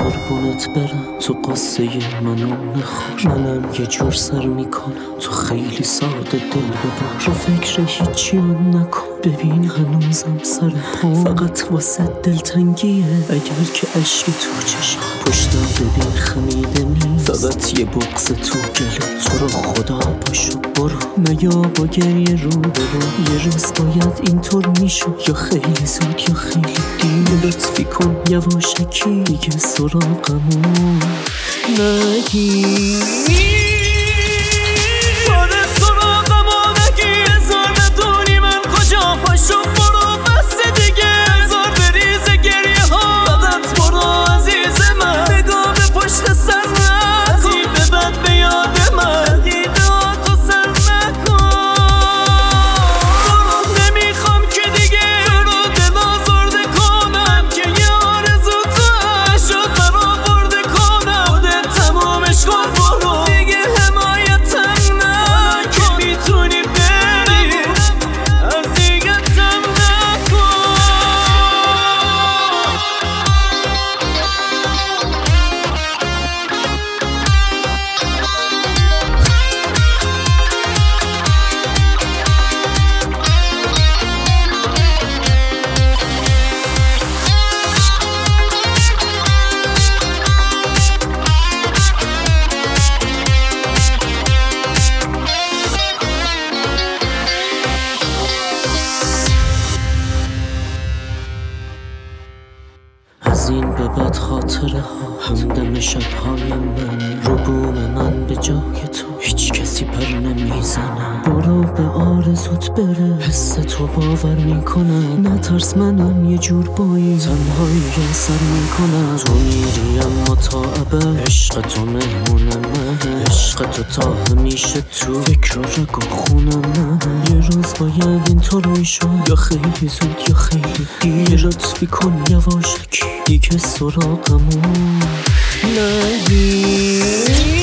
قربونت برم، تو قصه منو نخور. منم یه جور سر میکنم، تو خیلی ساده دل ببر. رو فکر هیچی نکن، ببین هنوزم سر پا. فقط واسه دلتنگیه اگر که عشقی تو چشم. پشتم ببین خمیده نی، فقط یه بغض تو گله. تو رو خدا پاشو برو، مگه با گریه رو برو. یه روز باید اینطور میشد، یا خیلی زود یا خیلی دیر. لطفی کن یواشکی دیگه سراغمون نگی. از این به بعد خاطره ها همدم شبهای منه. رو بوم من به جای تو هیچ کسی پر نمیزنه. برو به آرزوت بره، حس تو باور میکنم. نترس منم یه جور با این تنهایی سر میکنم. تو میری اما تا ابد، عشق تو مهمون من. عشق تو تا همیشه تو فکر و رگ و خون من. یه روز باید اینطور میشد، یا خیلی زود یا خیلی دیر. لطفی کن یواشکی دیگه سراغمون نگی.